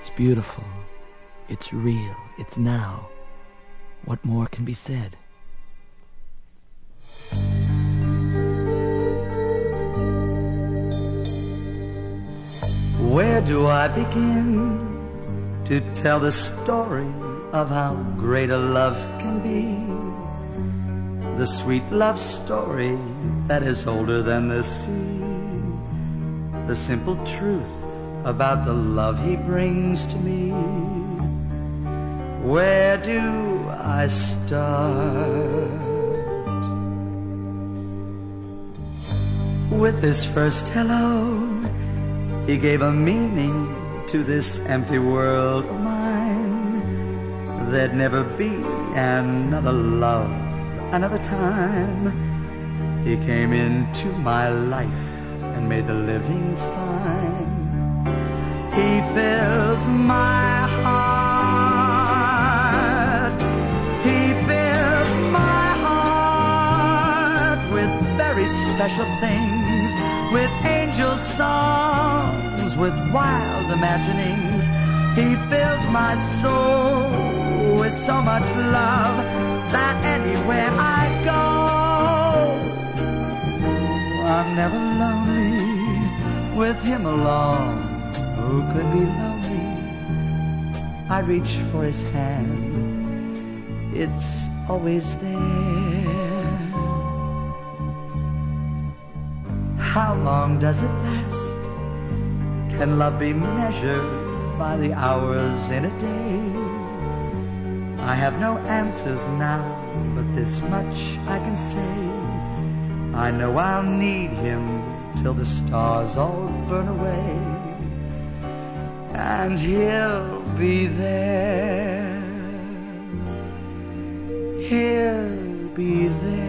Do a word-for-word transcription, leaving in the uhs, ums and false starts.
It's beautiful. It's real. It's now. What more can be said? Where do I begin to tell the story of how great a love can be? The sweet love story that is older than the sea. The simple truth about the love he brings to me. Where do I start? With his first hello, he gave a meaning to this empty world of mine. There'd never be another love, another time. He came into my life and made the living fine. He fills my heart. He fills my heart with very special things, with angel songs, with wild imaginings. He fills my soul with so much love that anywhere I go, I'm never lonely with him along. Who could be lonely? I reach for his hand, it's always there. How long does it last? Can love be measured by the hours in a day? I have no answers now, but this much I can say. I know I'll need him till the stars all burn away, and he'll be there. He'll be there.